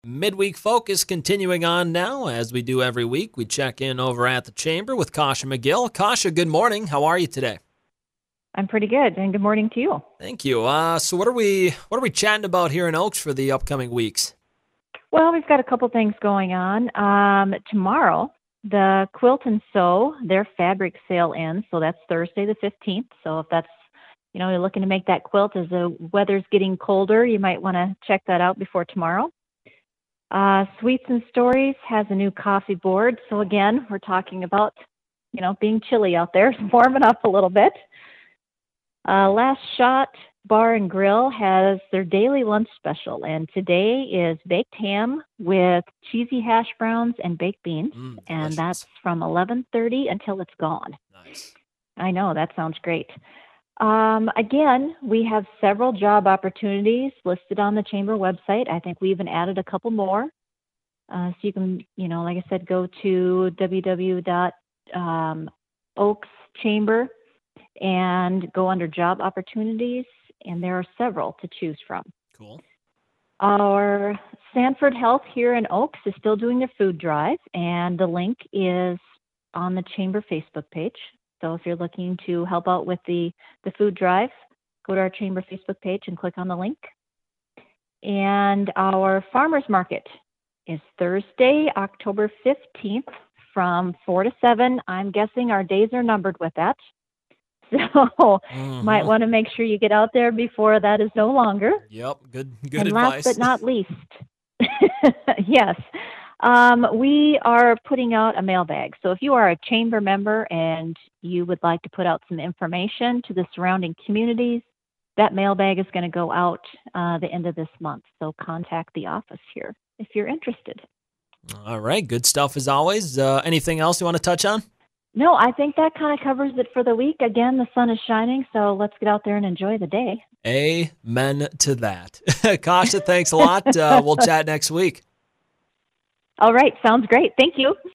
Midweek Focus continuing on now. As we do every week, we check in over at the Chamber with Kasha McGill. Kasha, good morning. How are you today? I'm pretty good, and good morning to you. Thank you. So what are we chatting about here in Oaks for the upcoming weeks? Well, we've got a couple things going on. Tomorrow, the Quilt and Sew, their fabric sale ends, so that's Thursday the 15th. So if that's, you're looking to make that quilt as the weather's getting colder, you might want to check that out before tomorrow. Sweets and Stories has a new coffee board. So again, we're talking about, being chilly out there. It's warming up a little bit. Last Shot Bar and Grill has their daily lunch special, and today is baked ham with cheesy hash browns and baked beans, and that's from 11:30 until it's gone. Nice. I know, that sounds great. Again, we have several job opportunities listed on the Chamber website. I think we even added a couple more. So you can, like I said, go to www.oakschamber and go under job opportunities, and there are several to choose from. Cool. Our Sanford Health here in Oaks is still doing their food drive, and the link is on the Chamber Facebook page. So if you're looking to help out with the food drive, go to our Chamber Facebook page and click on the link. And our farmers market is Thursday, October 15th from 4 to 7. I'm guessing our days are numbered with that. So might want to make sure you get out there before that is no longer. Yep, good and advice. Last but not least, yes, we are putting out a mailbag. So if you are a Chamber member and you would like to put out some information to the surrounding communities, that mailbag is going to go out the end of this month. So contact the office here if you're interested. All right, good stuff as always. Anything else you want to touch on? No, I think that kind of covers it for the week. Again, the sun is shining, so let's get out there and enjoy the day. Amen to that. Kasha, thanks a lot. We'll chat next week. All right, sounds great. Thank you.